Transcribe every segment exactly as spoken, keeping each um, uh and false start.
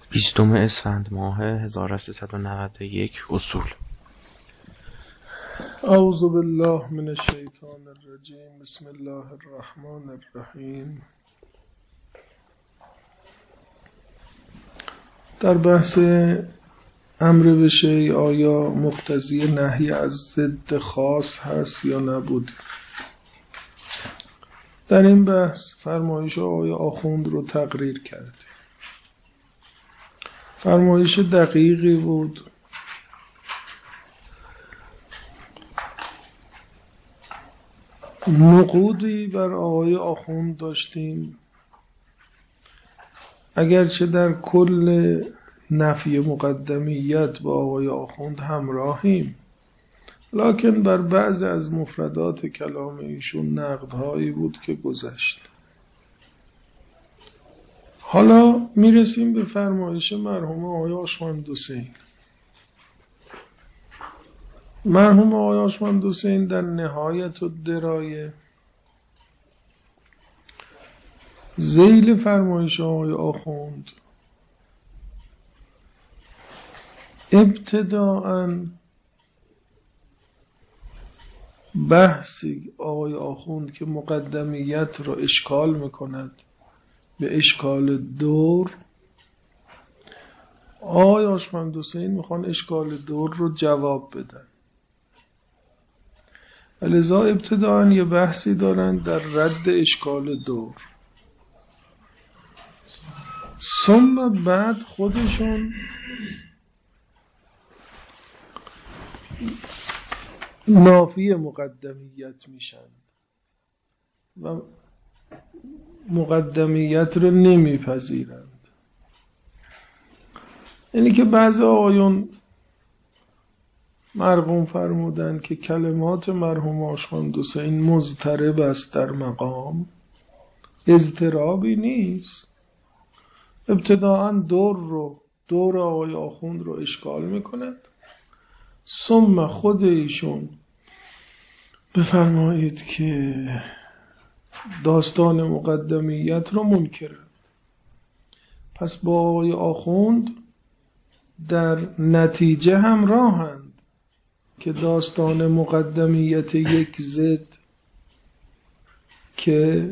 بیستم اسفند ماه هزار و سیصد و نود و یک اصول. اعوذ بالله من الشیطان الرجیم. بسم الله الرحمن الرحیم. در بحث امر به شیء آیا مقتضی نهی از ضد خاص هست یا نبود؟ در این بحث فرمایش آقای آخوند رو تقریر کرد. فرمایش دقیقی بود، نقودی بر آقای آخوند داشتیم، اگرچه در کل نفی مقدمیت با آقای آخوند همراهیم، لکن بر بعض از مفردات کلام ایشون نقدهایی بود که گذشت. حالا میرسیم به فرمایش مرحوم آقای آشمند حسین. مرحوم آقای آشمند حسین در نهایت الدرایه ذیل فرمایش آقای آخوند ابتداءً بحثی آقای آخوند که مقدمیت را اشکال میکند به اشکال دور، آقای آشمند حسین میخوان اشکال دور رو جواب بدن، لذا ابتداءً یه بحثی دارن در رد اشکال دور، ثم بعد خودشون نافی مقدمیت میشن و مقدمیت رو نمیپذیرند. یعنی که بعضی آقایون مرقوم فرمودند که کلمات مرحوم آشمند حسین مضطرب است در مقام، اضطرابی نیست. ابتداءً دور رو دور آقای آخوند رو اشکال میکند، ثم خود ایشون بفرمایید که داستان مقدمیت رو منکرند. پس با آقای آخوند در نتیجه همراهند که داستان مقدمیت یک ضد که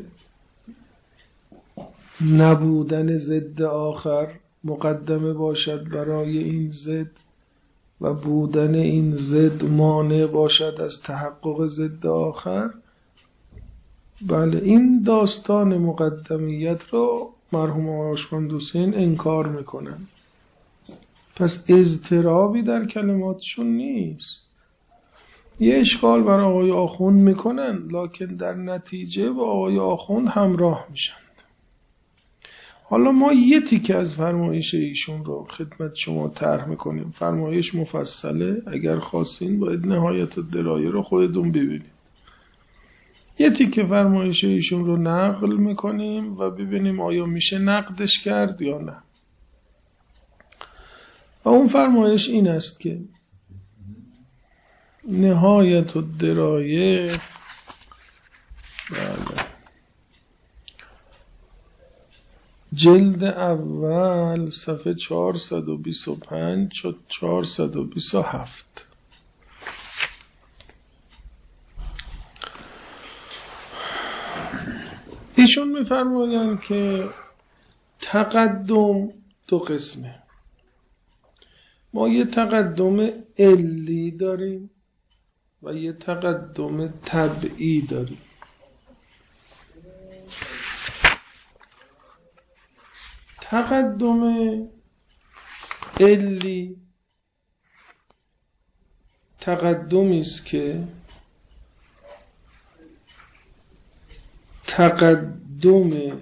نبودن ضد آخر مقدمه باشد برای این ضد و بودن این ضد مانع باشد از تحقق ضد آخر، بله این داستان مقدمیت رو مرحوم آشمند حسین انکار میکنن. پس اضطرابی در کلماتشون نیست، یه اشکال بر آقای آخوند میکنن لکن در نتیجه با آقای آخوند همراه میشند. حالا ما یه تیکه از فرمایش ایشون رو خدمت شما طرح میکنیم. فرمایش مفصله، اگر خواستین باید نهایت الدرایه رو خودتون ببینید. یه تیکه فرمایش ایشون رو نقل میکنیم و ببینیم آیا میشه نقدش کرد یا نه. و اون فرمایش این است که نهایت الدرایه بله جلد اول صفحه چهارصد و بیست و پنج تا چهارصد و بیست و هفت. ایشون میفرمایند که تقدم دو قسمه. ما یه تقدم علی داریم و یه تقدم طبعی داریم. تقدم علی تقدمی است که تقدم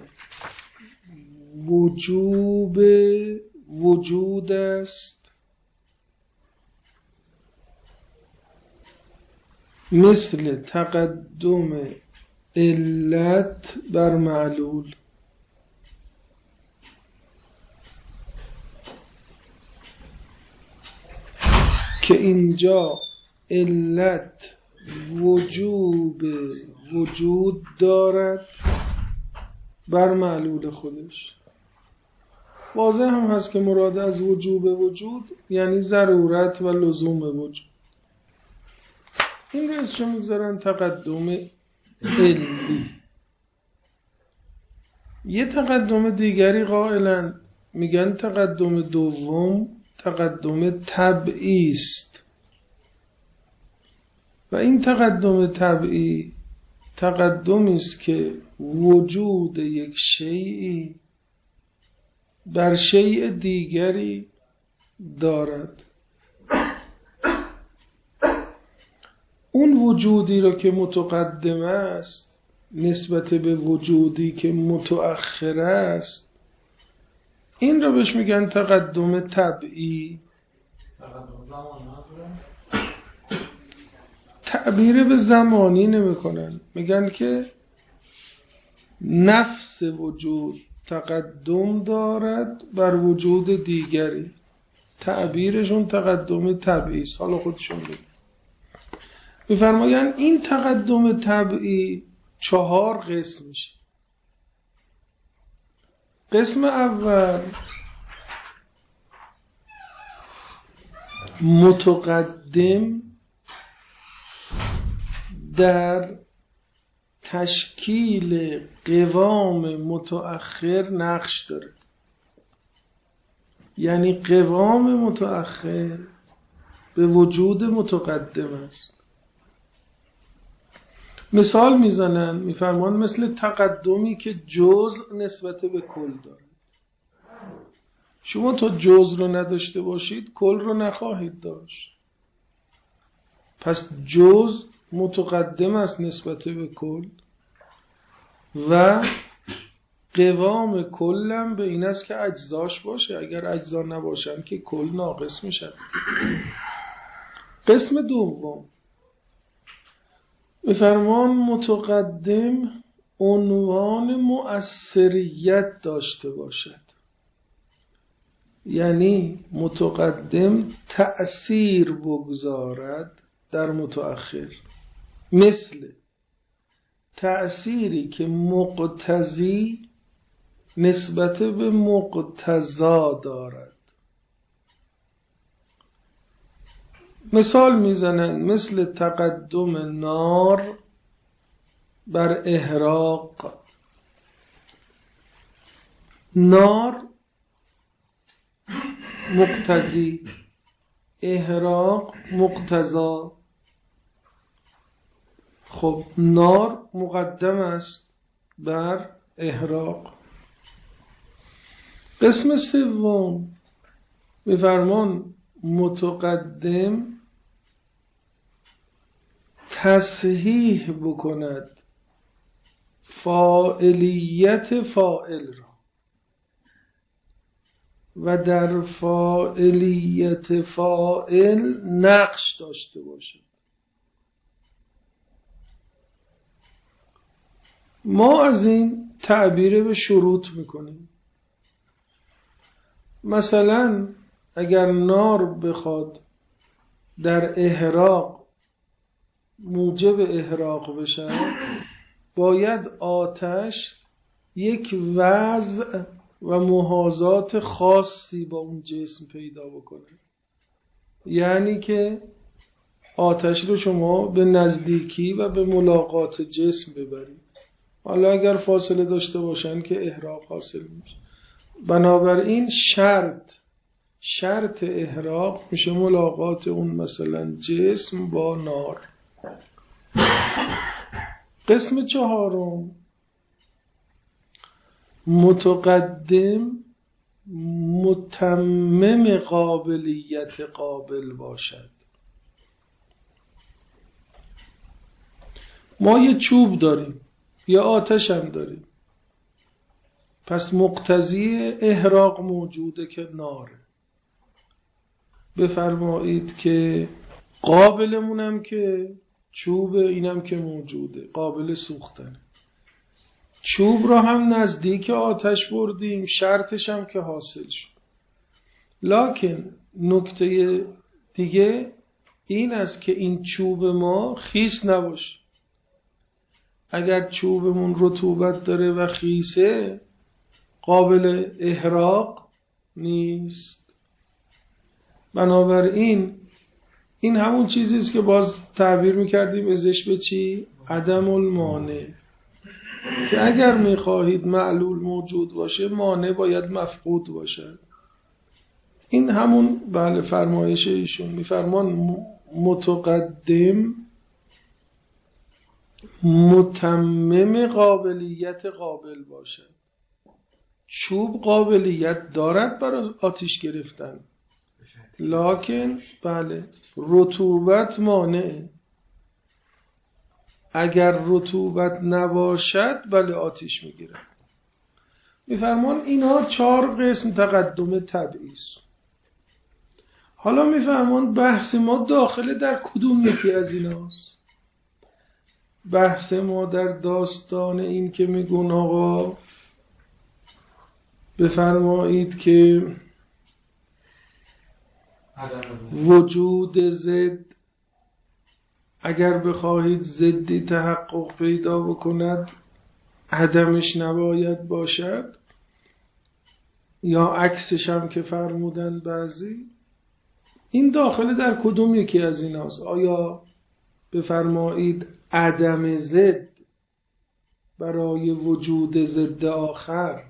وجوب وجود است، مثل تقدم علت بر معلول. که اینجا علت وجوب وجود دارد بر معلول خودش، واضح هم هست که مراد از وجوب وجود یعنی ضرورت و لزوم وجود. این رو اسمش میگذارن تقدم علمی. یه تقدم دیگری قائلن، میگن تقدم دوم تقدم طبعی است و این تقدم طبعی تقدمی است که وجود یک شیئی بر شیء دیگری دارد. اون وجودی را که متقدم است نسبت به وجودی که متأخر است، این را بهش میگن تقدم طبعی. تعبیر به زمانی نمیکنن، میگن که نفس وجود تقدم دارد بر وجود دیگری. تعبیرشون تقدم طبعی است. حالا خودشون بگن. میفرمایند این تقدم طبعی چهار قسم میشه. قسم اول متقدم در تشکیل قوام متأخر نقش داره. یعنی قوام متأخر به وجود متقدم است. مثال میزنن، میفرمان مثل تقدمی که جزء نسبت به کل داره. شما تا جزء رو نداشته باشید کل رو نخواهید داشت. پس جزء متقدم است نسبت به کل و قوام کلم به این است که اجزاش باشه. اگر اجزا نباشن که کل ناقص میشه. قسم دوم بفرمان متقدم عنوان مؤثریت داشته باشد. یعنی متقدم تأثیر بگذارد در متأخر، مثل تأثیری که مقتضی نسبت به مقتضا دارد. مثال میزنن مثل تقدم نار بر احراق. نار مقتضی، احراق مقتضا. خب نار مقدم است بر احراق. قسم سوم میفرمان متقدم تصحیح بکند فاعلیت فاعل را و در فاعلیت فاعل نقش داشته باشد. ما از این تعبیر به شروط میکنیم. مثلا اگر نار بخواد در احراق موجب احراق بشه، باید آتش یک وضع و محاذات خاصی با اون جسم پیدا بکنه. یعنی که آتش رو شما به نزدیکی و به ملاقات جسم ببرید. حالا اگر فاصله داشته باشن که احراق حاصل میشه. بنابراین شرط شرط احراق میشه ملاقات اون مثلا جسم با نار. قسم چهارم متقدم متمم قابلیت قابل باشد. ما یه چوب داریم، یه آتش هم داریم، پس مقتضی احراق موجوده که ناره. بفرمایید که قابلمونم که چوب، اینم که موجوده، قابل سوختنه. چوب را هم نزدیک آتش بردیم، شرطش هم که حاصل شد. لکن نکته دیگه این است که این چوب ما خیس نباشه. اگر چوبمون رطوبت داره و خیسه، قابل احراق نیست. بنابراین این همون چیزی است که باز تعبیر میکردیم ازش به چی؟ عدم المانع، که اگر میخواهید معلول موجود باشه مانع باید مفقود باشه. این همون بله فرمایش ایشون. میفرمان متقدم متمم قابلیت قابل باشد. چوب قابلیت دارد برای آتش گرفتن، لکن بله رطوبت مانع. اگر رطوبت نباشد بله آتش میگیره. میفرمان اینها چهار قسم تقدم طبعی است. حالا میفرمان بحث ما داخل در کدوم یکی از ایناست؟ بحث ما در داستان این که میگون آقا بفرمایید که وجود ضد اگر بخواهید ضدی تحقق پیدا بکند عدمش نباید باشد، یا عکسش هم که فرمودن بعضی. این داخل در کدوم یکی از ایناست؟ آیا بفرمایید عدم ضد برای وجود ضد آخر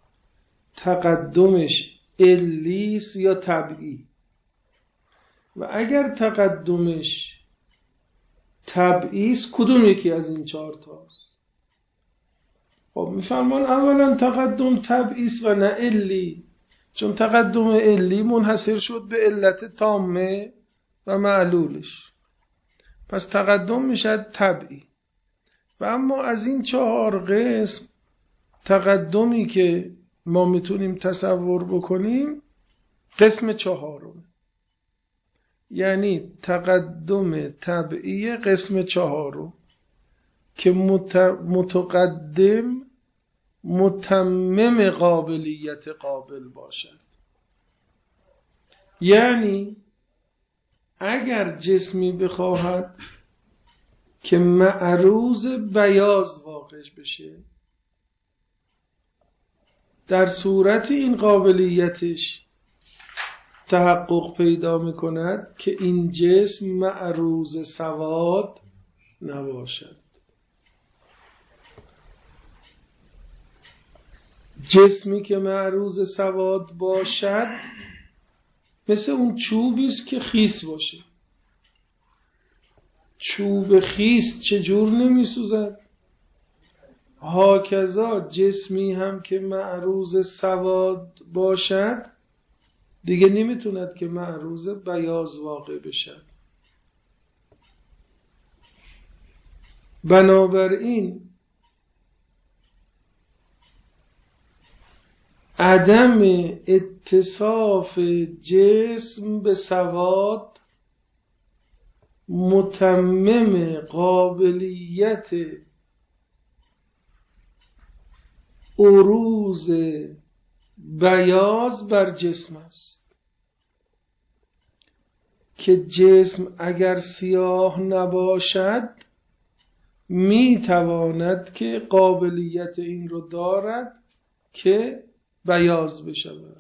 تقدمش علیس یا طبعی؟ و اگر تقدمش طبعیست کدوم یکی از این چهار تاست؟ خب میفرمان اولا تقدم طبعیست و نه علی، چون تقدم علی منحصر شد به علت تامه و معلولش، پس تقدم میشد طبعی. و اما از این چهار قسم تقدمی که ما میتونیم تصور بکنیم قسم چهارم، یعنی تقدم طبعی قسم چهارم که متقدم متمم قابلیت قابل باشد. یعنی اگر جسمی بخواهد که معروض بیاض واقع بشه، در صورت این قابلیتش تحقق پیدا میکند که این جسم معروض سواد نباشد. جسمی که معروض سواد باشد مثل اون چوبی است که خیس باشه. چوب خیس چجور نمیسوزد؟ هاکذا جسمی هم که معروض سواد باشد دیگه نمیتوند که معروض بیاض واقع بشد. بنابراین عدم اتصاف جسم به سواد متمم قابلیت عروض بیاض بر جسم است، که جسم اگر سیاه نباشد میتواند که قابلیت این رو دارد که بیاض بشود.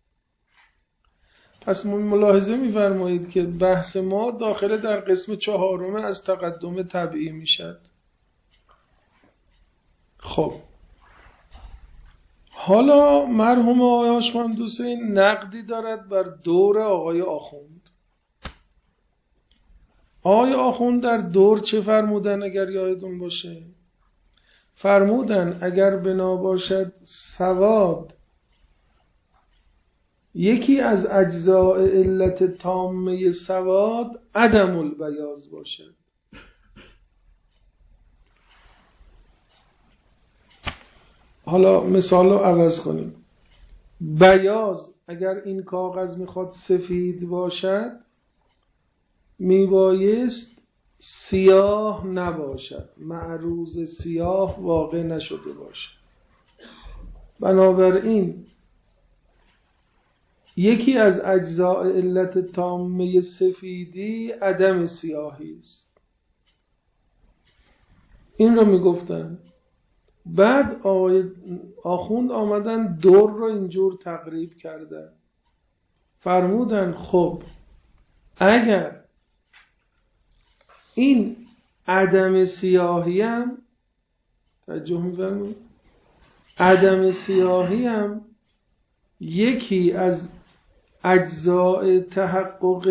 پس ملاحظه می‌فرمایید که بحث ما داخل در قسم چهارم از تقدم طبعی میشد. خب حالا مرحوم آقای هاشمند حسین نقدی دارد بر دور آقای آخوند. آقای آخوند در دور چه فرمودن اگر یادتون باشه؟ فرمودن اگر بنا باشد سواد یکی از اجزاء علت تامه سواد عدم البیاض باشد. حالا مثال رو عوض کنیم. بیاض اگر این کاغذ میخواد سفید باشد میبایست سیاه نباشد، معروض سیاه واقع نشده باشد. بنابراین یکی از اجزاء علت تامه سفیدی عدم سیاهی است. این رو میگفتن. بعد آقای آخوند آمدن دور رو اینجور تقریب کردن، فرمودن خب اگر این عدم سیاهی هم توجه می‌فرمایید، عدم سیاهی هم یکی از اجزاء تحقق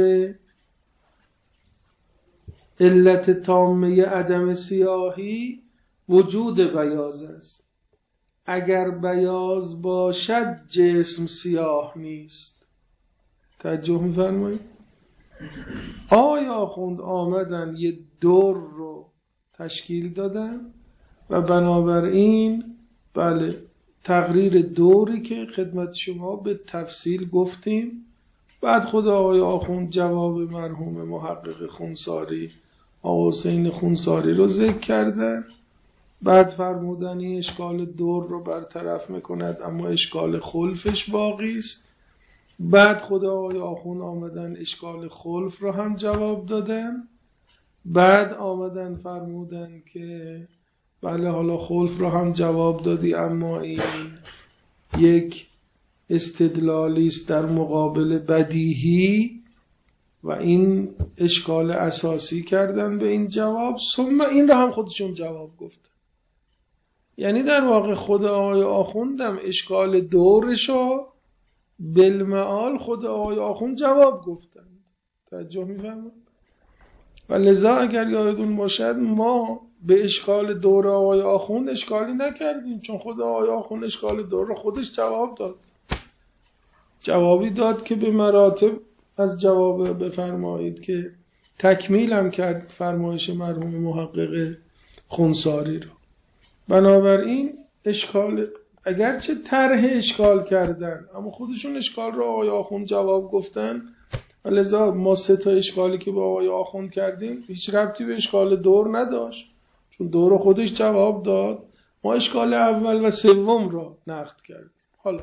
علت تامه عدم سیاهی وجود بیاض است. اگر بیاض باشد جسم سیاه نیست. توجه می‌فرمایید؟ آقای آخوند آمدن یه دور رو تشکیل دادن و بنابراین بله تقریر دوری که خدمت شما به تفصیل گفتیم. بعد خود آقای آخوند جواب مرحوم محقق خونساری آقا حسین خونساری رو ذکر کردن. بعد فرمودن این اشکال دور رو برطرف میکند اما اشکال خلفش باقی است. بعد خود آقای آخوند آمدن اشکال خلف رو هم جواب دادن. بعد آمدن فرمودن که بله حالا خلف رو هم جواب دادی اما این یک استدلالی است در مقابل بدیهی و این اشکال اساسی کردن به این جواب. ثم این رو هم خودشون جواب گفتن. یعنی در واقع خود آقای آخوندم اشکال دورشو بالمعال خود آقای آخوند جواب گفتن. توجه می‌فرمایید؟ و لذا اگر یادتون باشد ما به اشکال دور آقای آخوند اشکالی نکردیم، چون خود آقای آخوند اشکال دور رو خودش جواب داد. جوابی داد که به مراتب از جواب بفرمایید که تکمیلم کرد فرمایش مرحوم محقق خونساری رو. بنابراین اشکال اگرچه طرح اشکال کردن اما خودشون اشکال رو آقای آخوند جواب گفتن و لذا ما سه تا اشکالی که با آقای آخوند کردیم هیچ ربطی به اشکال دور نداشت، چون دور رو خودش جواب داد. ما اشکال اول و سوم رو نقد کردیم. حالا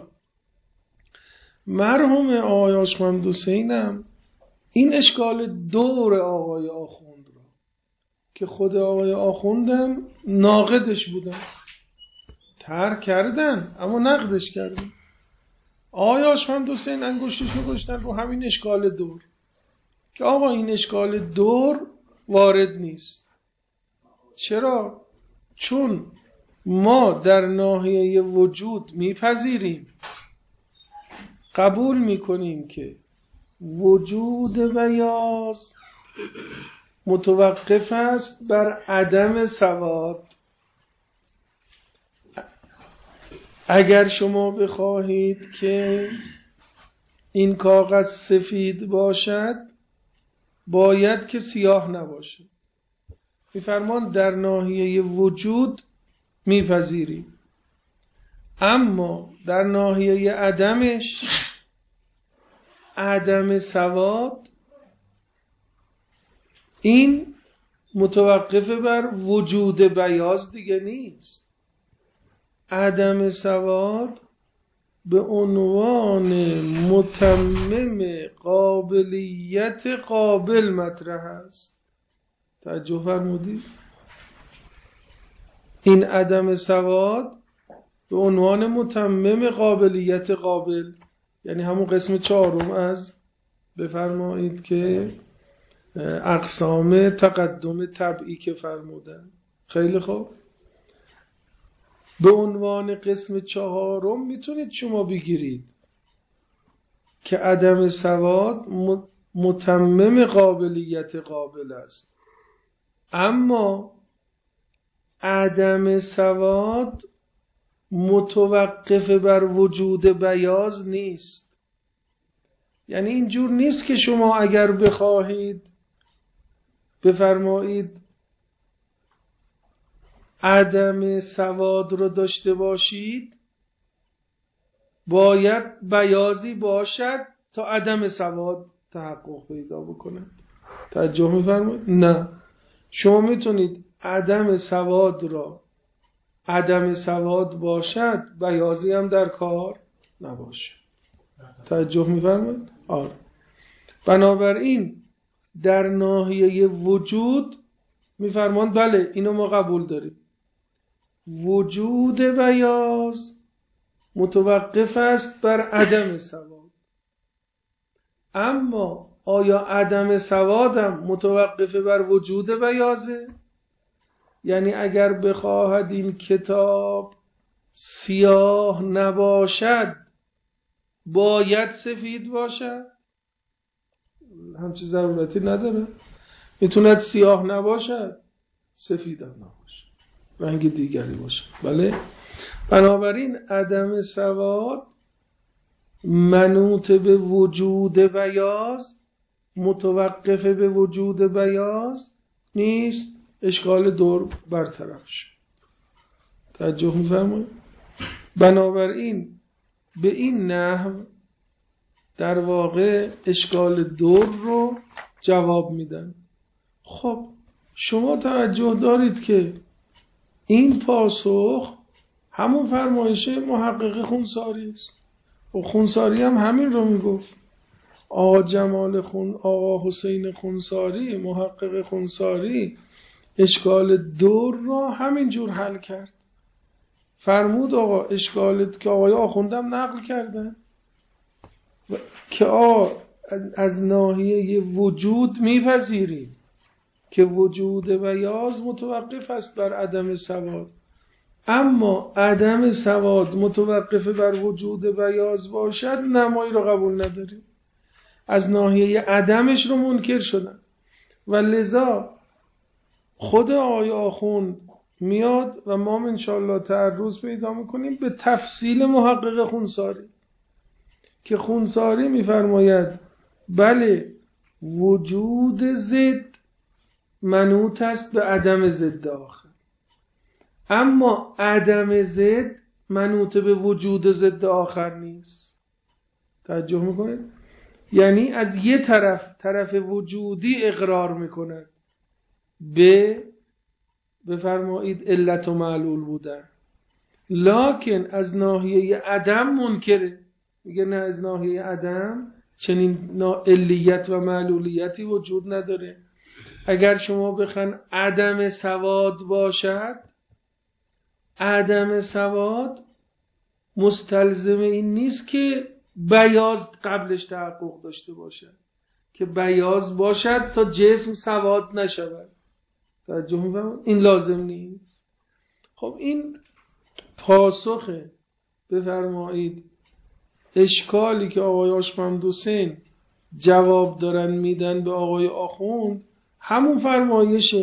مرحوم آقای آشمند حسینم این اشکال دور آقای آخوند رو که خود آقای آخوندم ناقدش بودن ترک کردن اما نقدش کردن. آقای آشمند حسین انگشتش رو گذاشتن رو همین اشکال دور که آقا این اشکال دور وارد نیست. چرا؟ چون ما در ناحیه وجود میپذیریم، قبول میکنیم که وجود بیاض متوقف است بر عدم سواد. اگر شما بخواهید که این کاغذ سفید باشد باید که سیاه نباشد. میفرمان در ناحیه وجود میپذیریم، اما در ناحیه عدمش عدم سواد این متوقف بر وجود بیاض دیگه نیست. عدم سواد به عنوان متمم قابلیت قابل مطرح است. توجه فرمودید؟ این عدم سواد به عنوان متمم قابلیت قابل، یعنی همون قسم چهارم از بفرمایید که اقسام تقدم طبعی که فرمودن. خیلی خوب، به عنوان قسم چهارم میتونید شما بگیرید که عدم سواد متمم قابلیت قابل است، اما عدم سواد متوقف بر وجود بیاض نیست. یعنی اینجور نیست که شما اگر بخواهید بفرمایید عدم سواد رو داشته باشید باید بیاضی باشد تا عدم سواد تحقق پیدا بکنه. توجه می‌فرمایید؟ نه، شما میتونید عدم سواد را عدم سواد باشد بیاضی هم در کار نباشه. توجه می‌فرمایید؟ آره. بنابراین در ناحیه وجود می‌فرمان بله اینو ما قبول داریم، وجود بیاض متوقف است بر عدم سواد. اما آیا عدم سوادم متوقف بر وجود بیاضه؟ یعنی اگر بخواهد این کتاب سیاه نباشد باید سفید باشد؟ همچی ضرورتی نداره. میتوند سیاه نباشد سفید هم نباشد، رنگ دیگری باشد. بله. بنابراین عدم سواد منوط به وجود بیاض متوقف به وجود بیاض نیست. اشکال دور برطرف شد. توجه می‌فرمایید؟ بنابراین به این نحو در واقع اشکال دور رو جواب میدن. خب شما توجه دارید که این پاسخ همون فرمایش محقق خونساری است. و خونساری هم همین رو میگفت. آقا جمال خون آقا حسین خونساری، محقق خونساری، اشکال دور رو همین جور حل کرد. فرمود آقا اشکالت که آقای آخوندم نقل کردن که آقا از ناحیه وجود میپذیریم که وجود بیاض متوقف است بر عدم سواد، اما عدم سواد متوقف بر وجود بیاض باشد نمایی رو قبول نداریم. از ناحیه عدمش رو منکر شدن و لذا خود آقای آخوند میاد و ما انشاءالله تعرض پیدا میکنیم به تفصیل محقق خونساری که خونساری میفرماید بله وجود ضد منوط است به عدم ضد آخر، اما عدم ضد منوط به وجود ضد آخر نیست. توجه میکنید؟ یعنی از یه طرف طرف وجودی اقرار میکند به بفرمایید علت و معلول بودن، لکن از ناحیه عدم منکره. میگه نه، از ناحیه عدم چنین علیت و معلولیتی وجود نداره. اگر شما بخواید عدم سواد باشد، عدم سواد مستلزم این نیست که بیاض قبلش تحقق داشته باشد، که بیاض باشد تا جسم سواد نشود. توجه می‌فرمایید؟ این لازم نیست. خب این پاسخه بفرمایید اشکالی که آقای آشممد حسین جواب دارن میدن به آقای آخوند همون فرمایش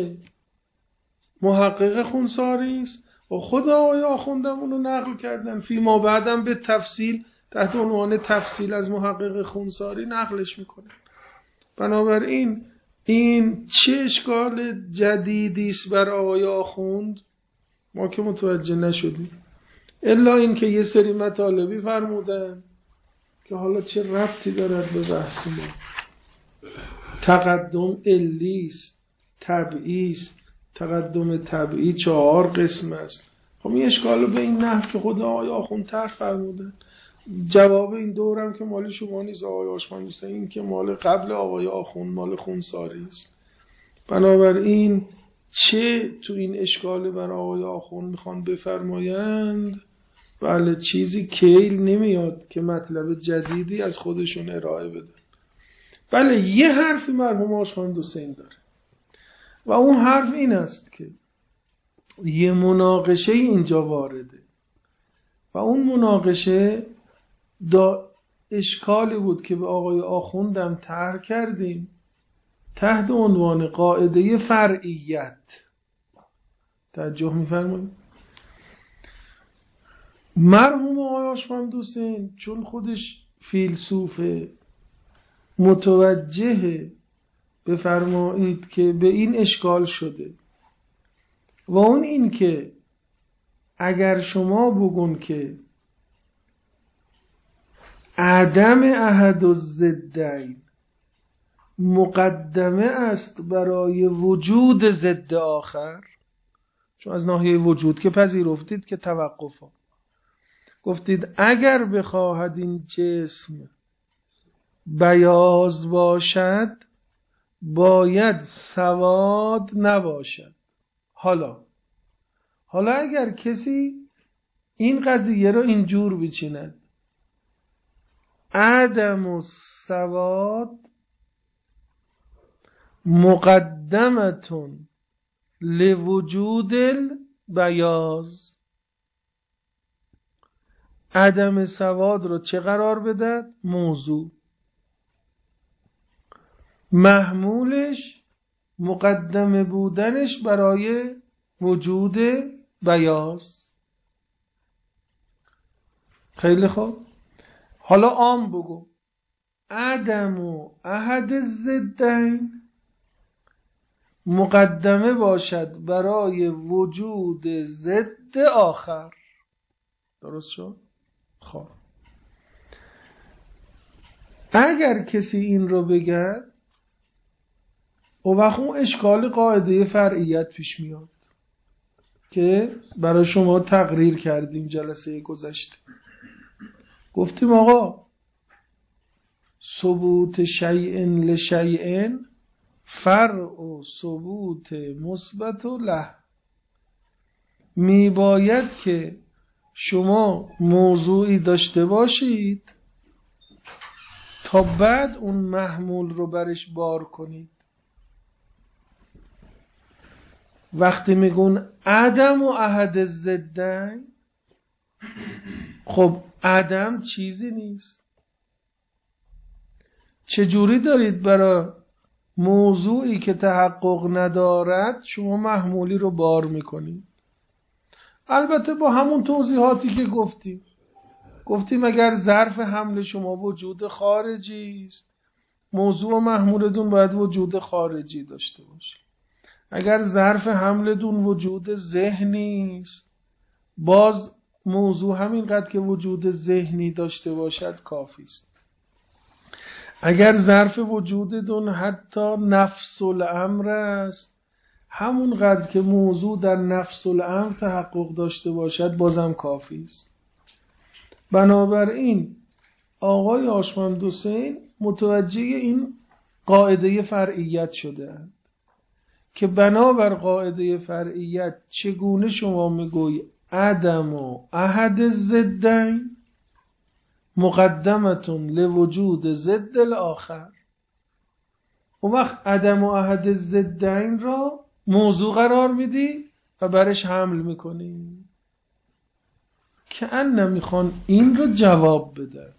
محقق خونساری است و خود آقای آخوندم اونو نقل کردن، فیما بعدم به تفصیل تحت عنوان تفصیل از محقق خونساری نقلش میکنن. بنابراین این چه اشکال جدیدی است بر آقای آخوند؟ ما که متوجه نشدیم، الا این که یه سری مطالبی فرمودن که حالا چه ربطی دارد به بحث ما. تقدم علیست، طبعی است. تقدم طبعی چهار قسم است. خب این اشکالو به این نحو که خود آقای آخوند طرح فرمودن. جواب این دورم که مال شما نیست آقای آشممد حسین، این که مال قبل آقای آخوند، مال خونساری است. بنابراین چه تو این اشکال بر آقای آخوند میخوان بفرمایند؟ بله چیزی کیل نمیاد که مطلب جدیدی از خودشون ارائه بدن. بله یه حرفی مرحوم آشممد حسین داره و اون حرف این است که یه مناقشه اینجا وارده و اون مناقشه دا اشکالی بود که به آقای آخوندم طرح کردیم تحت عنوان قاعده فرعیت. توجه می‌فرمایید؟ مرحوم آقای آشممد حسین چون خودش فیلسوفه متوجه بفرمایید که به این اشکال شده و اون این که اگر شما بگون که عدم احد الضدین مقدمه است برای وجود ضد آخر، چون از ناحیه وجود که پذیرفتید که توقف ها گفتید اگر بخواهد این جسم بیاض باشد باید سواد نباشد. حالا حالا اگر کسی این قضیه رو اینجور بچیند، عدم السواد مقدمتون لوجود البیاض، عدم سواد رو چه قرار بدد؟ موضوع. محمولش مقدم بودنش برای وجود بیاض. خیلی خوب، حالا عام بگو. عدم و احد الضدین مقدمه باشد برای وجود ضد آخر. درست شد؟ خب اگر کسی این رو بگه، او وقت اون اشکال قاعده فرعیت پیش میاد که برای شما تقریر کردیم جلسه گذشته. گفتیم آقا ثبوت شیء لشیء فرع و ثبوت مثبت و له. می باید که شما موضوعی داشته باشید تا بعد اون محمول رو برش بار کنید. وقتی میگون عدم و احد الضدین، خب عدم چیزی نیست. چجوری دارید برای موضوعی که تحقق ندارد شما محمولی رو بار میکنید؟ البته با همون توضیحاتی که گفتیم. گفتیم اگر ظرف حمل شما وجود خارجی است، موضوع و محمولتون باید وجود خارجی داشته باشه. اگر ظرف حملتون وجود ذهنی است، باز موضوع همینقدر که وجود ذهنی داشته باشد کافی است. اگر ظرف وجودتون حتی نفس الامر است، همونقدر که موضوع در نفس الامر تحقق داشته باشد بازم کافی است. بنابراین آقای آشمند حسین متوجه این قاعده فرعیت شده اند که بنابر قاعده فرعیت چگونه شما میگوی عدم و احد الضدین مقدمتون لوجود ضد الاخر. اون وقت عدم و احد الضدین را موضوع قرار میدی و برش حمل میکنی. که ان میخوان این رو جواب بده.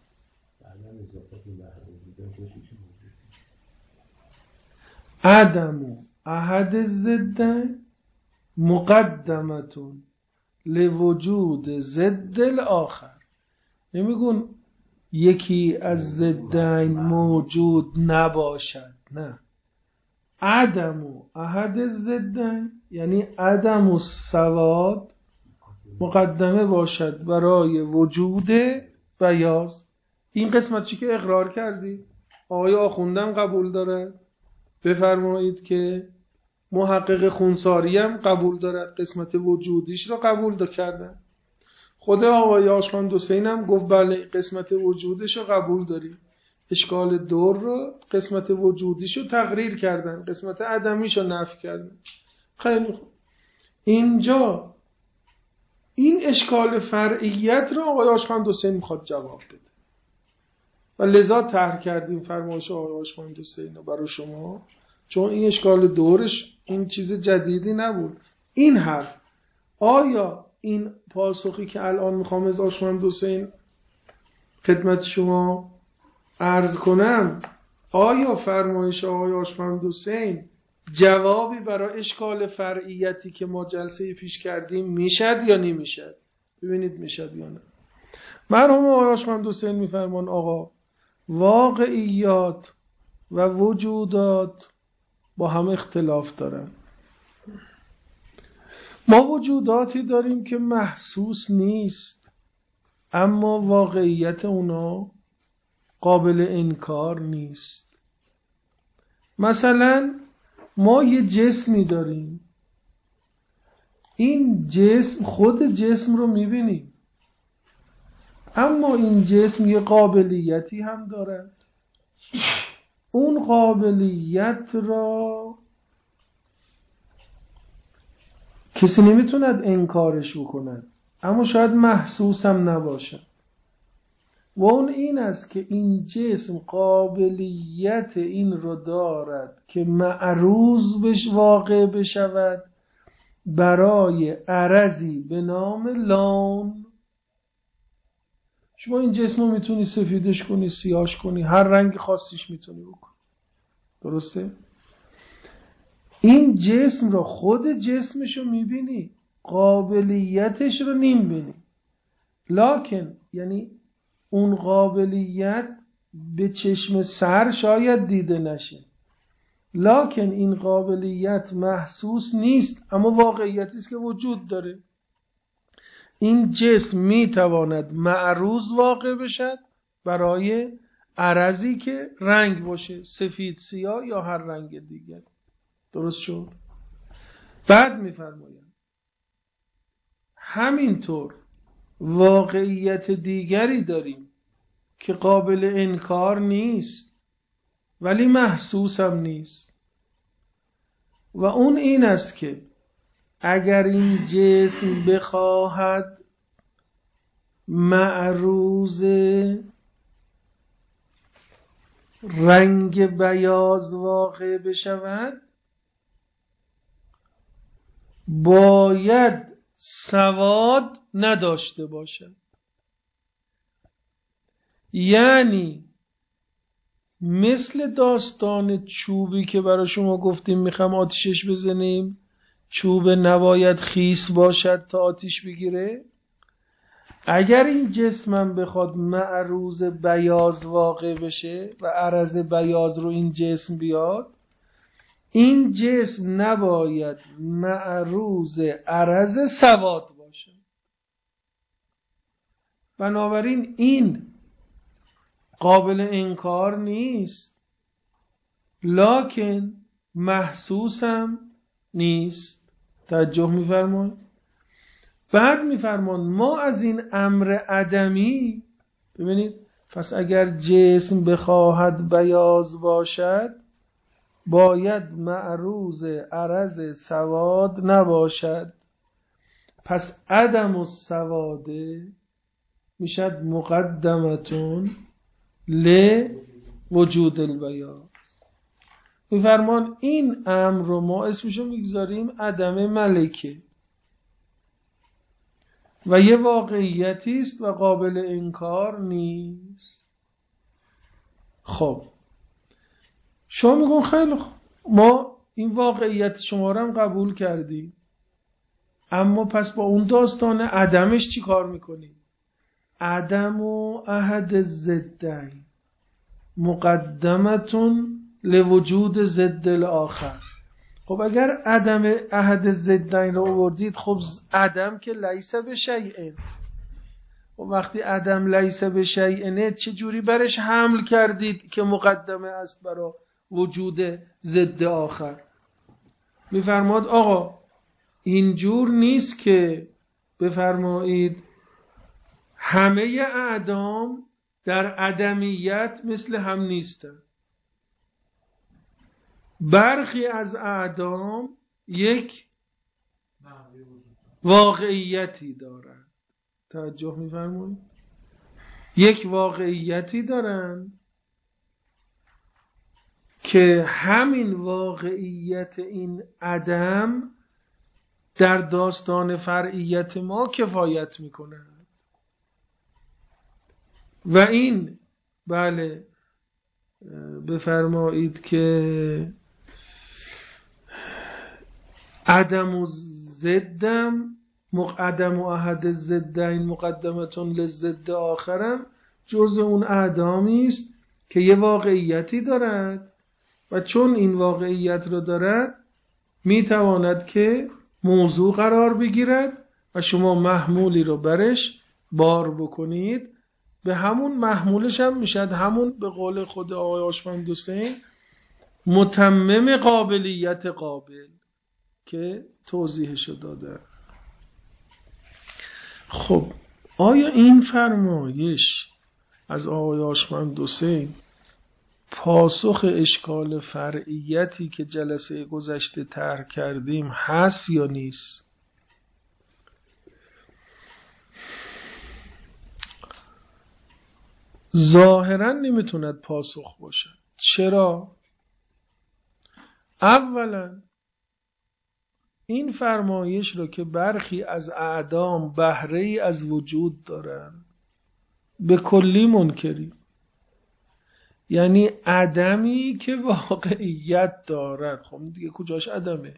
عدم و احد الضدین مقدمتون لوجود ضد الاخر. نمیگون یکی از ضدین موجود نباشد، نه. عدم و احد الضدین یعنی عدم السواد مقدمه باشد برای وجود بیاض. این قسمت چی که اقرار کردی آقای آخوندم قبول داره، بفرمایید که محقق خونساری هم قبول دارد، قسمت وجودیش رو قبول دا کردن. خود آقای آشمند حسین هم گفت بله قسمت وجودش رو قبول داریم. اشکال دور رو قسمت وجودیش رو تقریر کردن، قسمت عدمیش رو نفی کردن. خیلی خوب، اینجا این اشکال فرعیت رو آقای آشمند حسین میخواد جواب بده و لذا طرح کردیم فرمایش آقای آشمند حسین رو برای شما، چون این اشکال دورش این چیز جدیدی نبود. این حرف آیا این پاسخی که الان میخوام از آشمند حسین خدمت شما عرض کنم، آیا فرمایش آقای آشمند حسین جوابی برای اشکال فرعیتی که ما جلسه پیش کردیم میشد یا نمیشد؟ ببینید میشد یا نه. مرحوم آقای آشمند حسین میفرمان آقا واقعیات و وجودات با هم اختلاف دارن. ما وجوداتی داریم که محسوس نیست اما واقعیت اونا قابل انکار نیست. مثلا ما یه جسمی داریم، این جسم خود جسم رو میبینیم اما این جسم یه قابلیتی هم دارد. اون قابلیت را کسی نمیتوند انکارش بکند، اما شاید محسوس هم نباشد. و اون این است که این جسم قابلیت این رو دارد که معروض بش واقع بشود برای عرضی به نام لون. شما این جسم رو میتونی سفیدش کنی، سیاهش کنی، هر رنگ خاصیش میتونی بکنی، درسته؟ این جسم رو، خود جسمش رو میبینی، قابلیتش رو نمیبینی. لکن یعنی اون قابلیت به چشم سر شاید دیده نشه، لکن این قابلیت محسوس نیست، اما واقعیتی است که وجود داره. این جسم میتواند معروض واقع بشد برای عرضی که رنگ باشه، سفید، سیاه یا هر رنگ دیگر. درست شد؟ بعد میفرمایم همینطور واقعیت دیگری داریم که قابل انکار نیست ولی محسوس هم نیست، و اون این است که اگر این جسم بخواهد معروض رنگ بیاض واقع بشود، باید سواد نداشته باشد. یعنی مثل داستان چوبی که برای شما گفتیم میخوام آتیشش بزنیم، چوب نباید خیس باشد تا آتیش بگیره. اگر این جسمم بخواد معروض بیاض واقع بشه و عرض بیاض رو این جسم بیاد، این جسم نباید معروض عرض سواد باشه. بنابراین این قابل انکار نیست، لکن محسوسم نیست. توجه می‌فرمایید؟ بعد می‌فرمان ما از این امر عدمی، ببینید، پس اگر جسم بخواهد بیاض باشد باید معروض عرض سواد نباشد، پس عدم السواد میشد مقدمتون لوجود البیاض. میفرمان این امر رو ما اسمشو میگذاریم عدم ملکه و یه واقعیتی است و قابل انکار نیست. خب شما میگون خیلی خوب، ما این واقعیت شما رو هم قبول کردیم، اما پس با اون داستان عدمش چی کار میکنیم؟ عدم و احد ضدین مقدمتون لوجود ضد الاخر. خب اگر عدم احد ضدین رو آوردید، خب عدم که لیس بشیء، و وقتی عدم لیس بشیء چه جوری برش حمل کردید که مقدمه است برای وجود ضد آخر؟ میفرماد آقا اینجور نیست که بفرمایید همه اعدام در عدمیت مثل هم نیستن. برخی از اعدام یک واقعیتی دارن. توجه می‌فرمایید؟ یک واقعیتی دارن که همین واقعیت این عدم در داستان فرعیت ما کفایت میکنه و این بله بفرمایید که عدم و ضدم مقدم و احد ضدین مقدمتون لضد آخرم جز اون اعدامی است که یه واقعیتی دارد و چون این واقعیت رو دارد میتواند که موضوع قرار بگیرد و شما محمولی رو برش بار بکنید، به همون محمولش هم میشد همون به قول خود آقای آشمند حسین متمم قابلیت قابل که توضیحشو داده. خب آیا این فرمایش از آقای آشمند حسین پاسخ اشکال فرعیتی که جلسه گذشته طرح کردیم هست یا نیست؟ ظاهرا نمیتوند پاسخ باشد. چرا؟ اولا این فرمایش رو که برخی از اعدام بهره‌ای از وجود دارن به کلی منکری، یعنی عدمی که واقعیت دارد. خب دیگه کجاش عدمه؟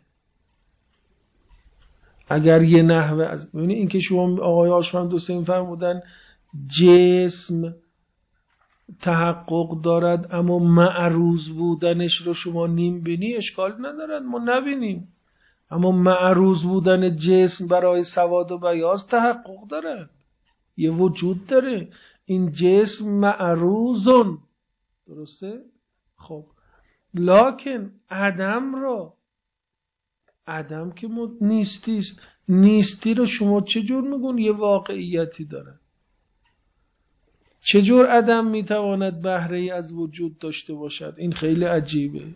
اگر یه نحوه از ببینید این که شما آقای آشفند حسین فرمودن جسم تحقق دارد اما معروض بودنش رو شما نیم بینی، اشکال ندارد ما نبینیم، اما معروض بودن جسم برای سواد و بیاض تحقق دارد، یه وجود داره، این جسم معروضون، درسته؟ خب لکن عدم رو، عدم که نیستی است، نیستی رو شما چجور میگون یه واقعیتی داره؟ چجور عدم میتواند بهره ای از وجود داشته باشد؟ این خیلی عجیبه.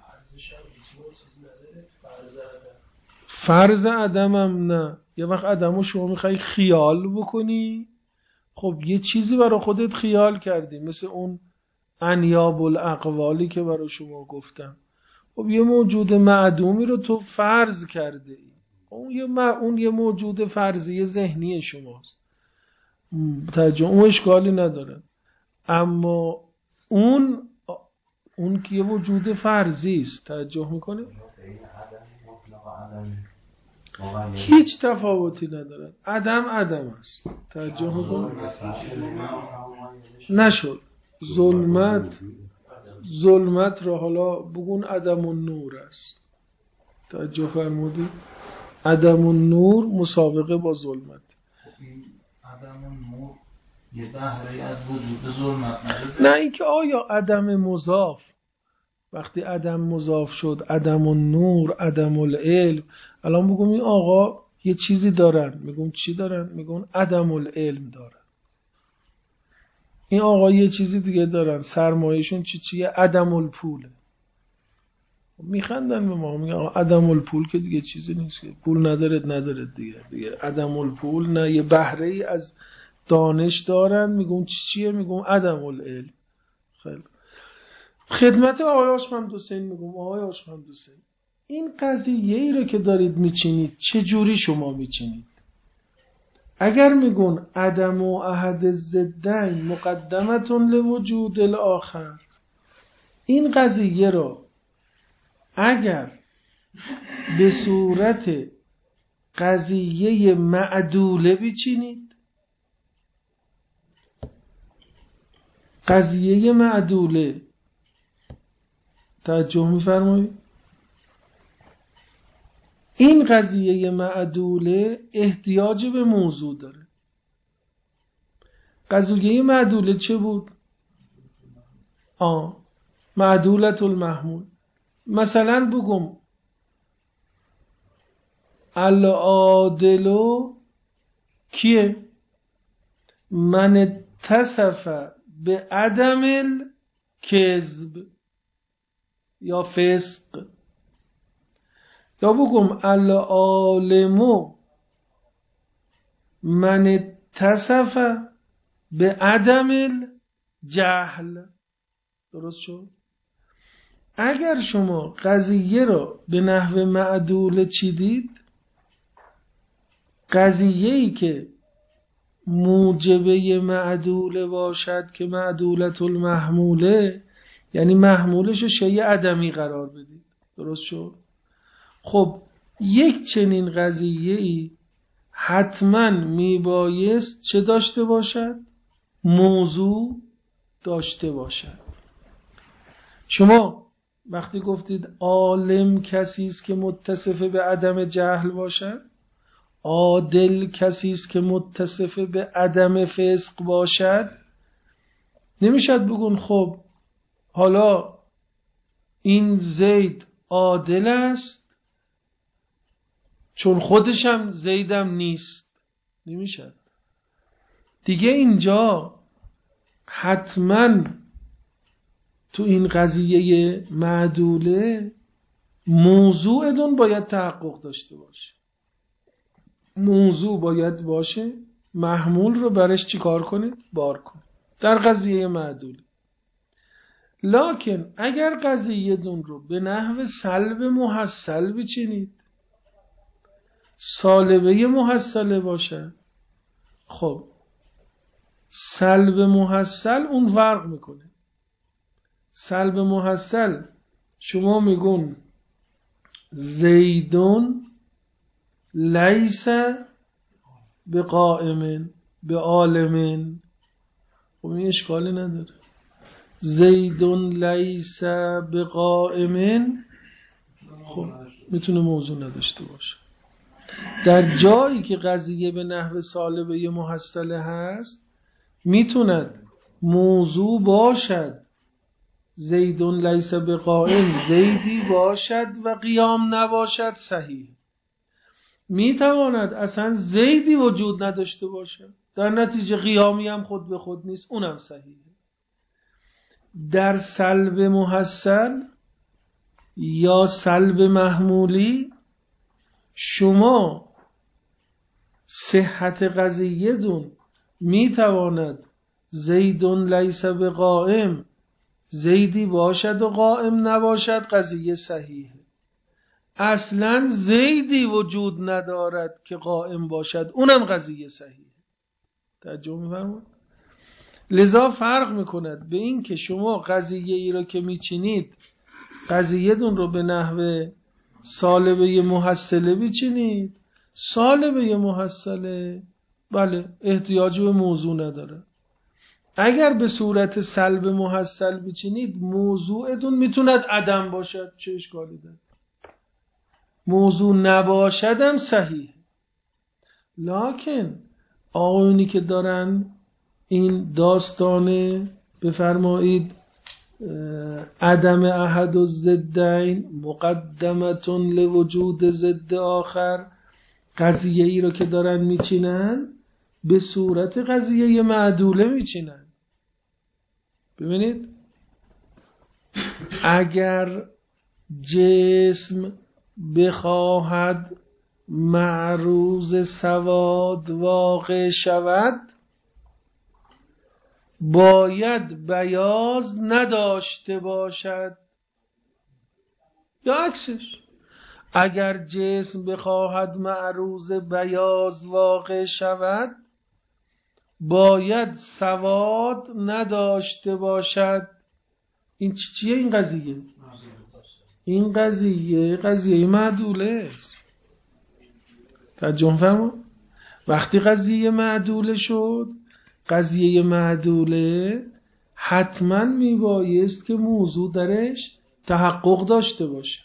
فرض عدم هم نه. یه وقت عدم رو شما میخوای خیال بکنی، خب یه چیزی برای خودت خیال کردی، مثل اون انیاب الاقوالی که برای شما گفتم. خب یه موجود معدومی رو تو فرض کرده ای، اون یه, م... اون یه موجود فرضی ذهنی شماست، توجه، اون اشکالی نداره. اما اون اون که یه وجود فرضی است، توجه میکنه، هیچ تفاوتی نداره، عدم عدم است، توجه میکنه. نشد ظلمت ظلمت را حالا بگون عدم النور است، توجه فرمودی؟ عدم النور مسابقه با ظلمت. عدم النور یه بهره از وجود ظلمت نداره. نه اینکه آیا عدم مضاف، وقتی عدم مضاف شد عدم النور عدم العلم، الان بگم این آقا یه چیزی دارن، میگم چی دارن؟ میگم عدم العلم دارن. این آقا یه چیزی دیگه دارن، سرمایهشون چی چیه؟ عدم الپوله. میخندن به ما، میگن آقا عدم الپول که دیگه چیزی نیست، که پول نداره نداره دیگه دیگه عدم الپول نه، یه بهره ای از دانش دارن، میگم چی چیه؟ میگم عدم العلم. خیلی خدمت آقای آشمند حسین میگم آقای آشمند حسین، این قضیه ای رو که دارید میچینید چه جوری شما میچینید؟ اگر میگن عدم و احد ضدین مقدمتون لوجود الاخر، این قضیه رو اگر به صورت قضیه معدوله بچینید، قضیه معدوله، توجه میفرمایید؟ این قضیه معدوله احتیاج به موضوع داره. قضیه معدوله چه بود؟ آه معدولت المحمول. مثلا بگم العادلو کیه؟ من اتصف به عدم الکذب یا فسق. یا بگم العالمو من اتصف به عدم الجهل. درست شد؟ اگر شما قضیه رو به نحو معدوله چیدید، قضیه‌ای که موجبه معدوله باشد که معدولت المحموله، یعنی محمولش رو شیء عدمی قرار بدید. درست شد؟ خب یک چنین قضیه‌ای حتما میبایست چه داشته باشد؟ موضوع داشته باشد. شما وقتی گفتید عالم کسی است که متصف به عدم جهل باشد، عادل کسی است که متصف به عدم فسق باشد، نمیشد بگون خب حالا این زید عادل است چون خودشم زیدم نیست. نمیشد دیگه. اینجا حتما تو این قضیه معدوله موضوعتون باید تحقق داشته باشه. موضوع باید باشه، محمول رو برش چی کار کنید؟ بار کنید. در قضیه معدوله. لکن اگر قضیه دون رو به نحو سلب محصل بچینید، سالبه محصله باشه، خب سلب محصل اون فرق میکنه. سلب محصل شما میگون زیدون لیس به قائمن به عالمن، خب این اشکالی نداره. زیدون لیس به قائمن خب میتونه موضوع نداشته باشه. در جایی که قضیه به نحو سالبه محصله هست میتوند موضوع باشد، زیدون لیس به قائم زیدی باشد و قیام نباشد، صحیح. میتواند اصلا زیدی وجود نداشته باشد، در نتیجه قیامی هم خود به خود نیست، اونم صحیحه. در سلب محصل یا سلب محمولی شما صحت قضیه دون میتواند زیدون لیس به قائم زیدی باشد و قائم نباشد، قضیه صحیحه. اصلا زیدی وجود ندارد که قائم باشد، اونم قضیه صحیحه. توجه می‌فرمایید؟ لذا فرق میکند به این که شما قضیه ای را که میچینید قضیه دون رو به نحو سالبه محصله بچینید. سالبه محصله بله احتیاج به موضوع نداره. اگر به صورت سلب محصل بچینید موضوعتون میتوند عدم باشد، چه اشکالی داره؟ موضوع نباشدم صحیح. لکن آقایونی که دارن این داستانه بفرمایید عدم احد و ضدین مقدمتون لوجود ضد آخر، قضیه ای رو که دارن میچینن به صورت قضیه معدوله میچینن. ببینید اگر جسم بخواهد معروض سواد واقع شود باید بیاض نداشته باشد، یا عکسش. اگر جسم بخواهد معروض بیاض واقع شود باید سواد نداشته باشد. این چیه این قضیه؟ این قضیه قضیه معدوله است. توجه فرما. وقتی قضیه معدوله شد، قضیه معدوله حتما میبایست که موضوع درش تحقق داشته باشه،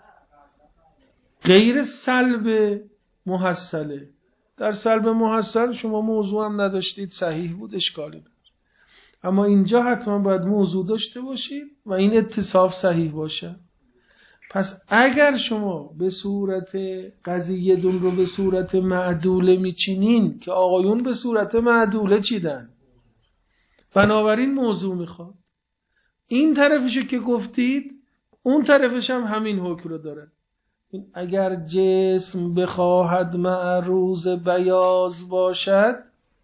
غیر سلب محصله. در سلب محصل شما موضوع هم نداشتید، صحیح بود، اشکالی نداره. اما اینجا حتما باید موضوع داشته باشید و این اتصاف صحیح باشه. پس اگر شما به صورت قضیه دون رو به صورت معدوله میچینین که آقایون به صورت معدوله چیدن، بنابراین موضوع میخواد. این طرفشو که گفتید اون طرفش هم همین حکم رو داره. اگر جسم بخواهد معروض بیاض باشد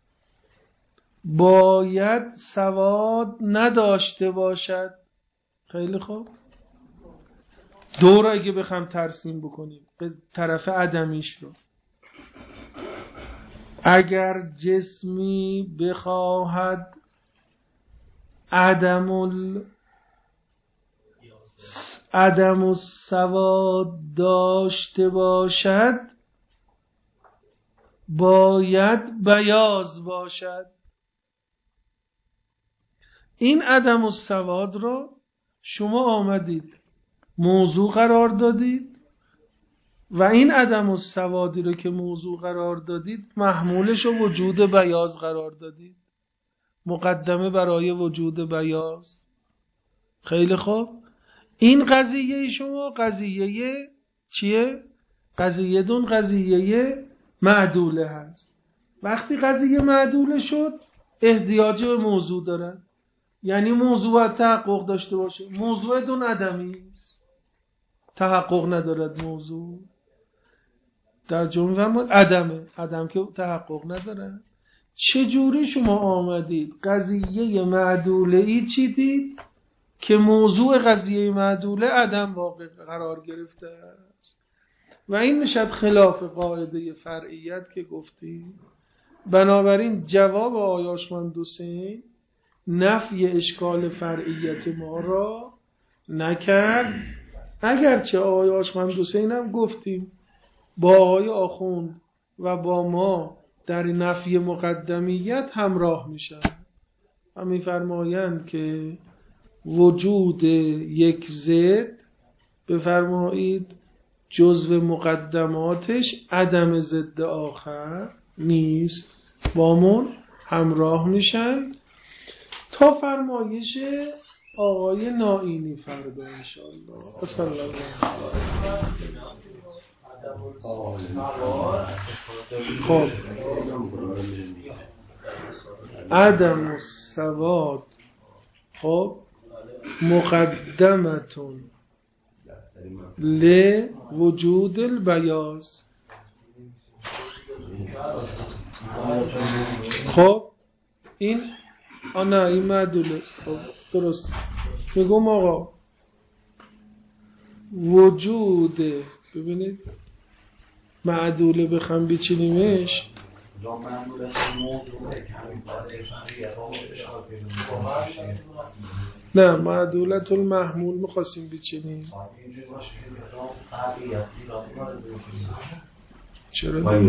باید سواد نداشته باشد. خیلی خوب، دو را اگه بخوام ترسیم بکنیم به طرف عدمیش رو، اگر جسمی بخواهد عدم ال عدم السواد داشته باشد باید بیاض باشد. این عدم السواد رو شما آمدید موضوع قرار دادید و این عدم السوادی رو که موضوع قرار دادید محمولش رو وجود بیاض قرار دادید، مقدمه برای وجود بیاض. خیلی خوب، این قضیه شما قضیه چیه؟ قضیه دون قضیه معدوله هست. وقتی قضیه معدوله شد احتیاج به موضوع داره، یعنی موضوع تحقق داشته باشه. موضوع دون عدمی است، تحقق ندارد موضوع. در جمله فرمود عدمه، عدم که تحقق نداره. چجوری شما آمدید قضیه معدوله ای چیدید که موضوع قضیه معدوله عدم واقع قرار گرفته است و این میشد خلاف قاعده فرعیت که گفتیم. بنابراین جواب آیاشمند حسین نفی اشکال فرعیت ما را نکرد، اگرچه آیاشمند حسین هم گفتیم با آقای آخوند و با ما در نفی مقدمیت همراه میشن و میفرمایند که وجود یک ضد بفرمایید جزو مقدماتش عدم ضد آخر نیست، بامون همراه میشن تا فرمایش آقای نائینی فردا انشاءالله. صلی الله خب عدم السواد خب مقدمتون لوجود البیاض. خب این آنا این معدول است. خب درست میگم آقا وجود، ببینید معدوله بخوام بچینیمش نه معدولت المحمول میخواستیم بچینیم چرا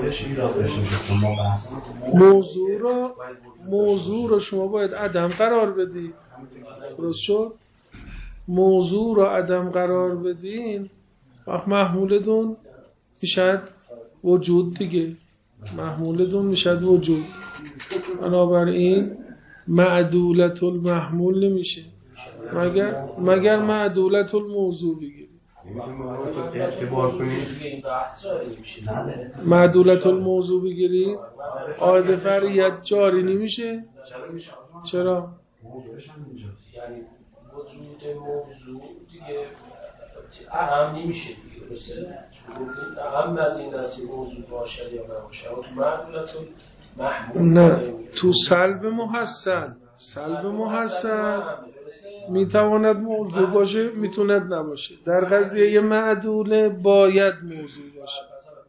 موضوع رو موضوع رو شما باید عدم قرار بدی، درست شد؟ موضوع رو عدم قرار بدین وقت محمولتون میشد وجود دیگه، محمولتون میشد وجود. بنابراین معدولت المحمول نمیشه مگر مگر معدولت الموضوع بگیرید. معدولت الموضوع بگیرید قاعده فرعیت جاری نمیشه. چرا؟ یعنی وجود موضوع دیگه اهم نمیشه دیگه، درسته؟ اهم از این است موضوع باشه یا نباشه. اما تو معدولت المحمول نه، تو سلب محسن سلب محسن میتواند موضوع باشه میتوند نباشه. در قضیه معدوله باید موضوع باشه.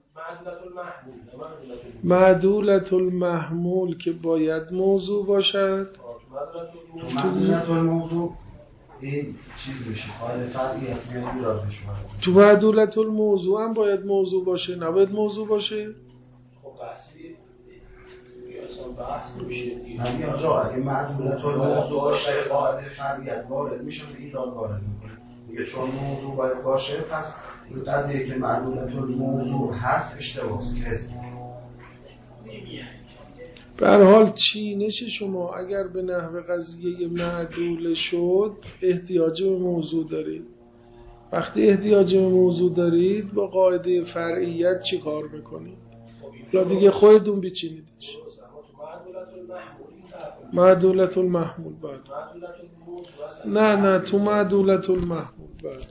معدولت المحمول که باید موضوع باشد. معدولت الموضوع این چیز بشه قاعده فرعیت میاد ایراد بشه. تو معدولت الموضوع هم باید موضوع باشه نباید موضوع باشه. خب بحثی اصلا بحث نمیشه دیگه. همین آجا اگه معدولت الموضوع باشه قاعده فرعیت وارد میشه به ایراد وارد میکنه میگه چون موضوع باید باشه پس این قضیه که معدولت الموضوع هست اشتباهه کذب. به هر حال چینش شما اگر به نحو قضیه معدول شد احتیاج به موضوع دارید. وقتی احتیاج به موضوع دارید با قاعده فرعیت چی کار میکنید؟ لا دیگه خودتون بچینیدش. معدولت المحمول بعد نه نه تو معدولت المحمول بعد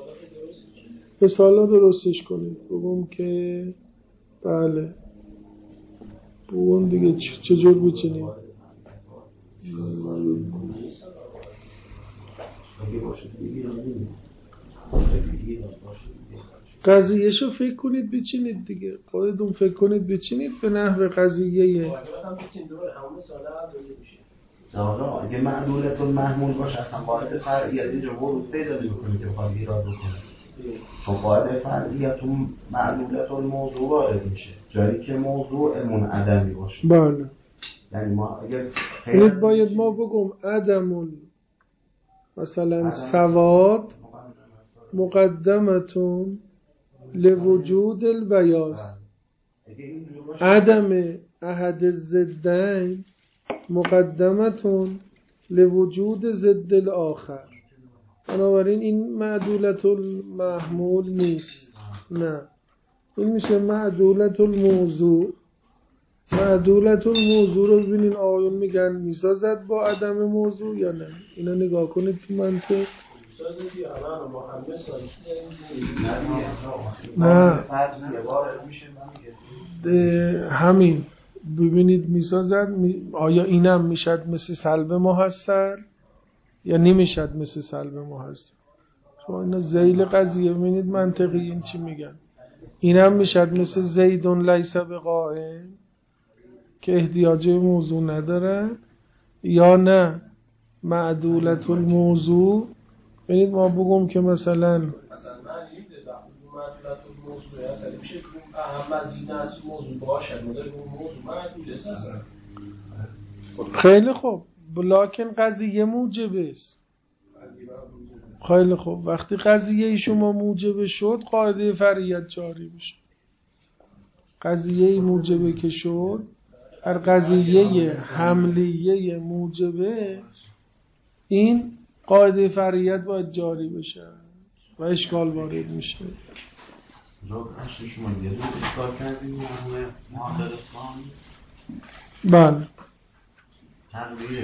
مثالا درستش کنید بگم که بله بگم دیگه چجور بچینیم. قضیهشو فکر کنید بچینید دیگه، خودتون فکر کنید بچینید به نحو قضیه. نه اگه معدولت المحمول باشه اصلا قاعده فرعیت اینجا ورود پیدا نمی‌کنه که بخواد ایراد بکنه، چون قاعده فرعیت و معدولت الموضوع وارد میشه جایی که موضوع منعدمی باشه. بله یعنی ما اگر خیلی باید ما بگم عدم مثلا سواد مقدمتون لوجود البیاض، عدم احد الضدین مقدمتون لوجود ضد الاخر. بنابراین این معدولت المحمول نیست، نه این میشه معدولت الموضوع. معدولت الموضوع رو ببینین آقایون میگن میسازد با عدم موضوع یا نه. اینا نگاه کنید تو منطق. نه همین ببینید میسازد می... آیا اینم میشد مثل سلب محصل یا نمیشد مثل سلب محصل؟ شما اینا ذیل قضیه ببینید منطقی این چی میگن. اینم میشد مثل زیدون لیس بقائم که احتیاج موضوع نداره، یا نه معدولت الموضوع. ببینید ما بگم که مثلا مثلا من نمیده معدولت الموضوع اصلا میشه که اهم از این از موضوع باشد مدل اون موضوع معدول اساسا. خیلی خوب لکن قضیه موجبه است. خیلی خوب وقتی قضیه شما موجبه شد قاعده فرعیت جاری بشه. قضیه موجبه که شد هر قضیه حملیه موجبه این قاعده فرعیت باید جاری بشه و اشکال وارد میشه. جا اشت شما یه دو اشکال کردیم و همه معادل اسلام بله تقریه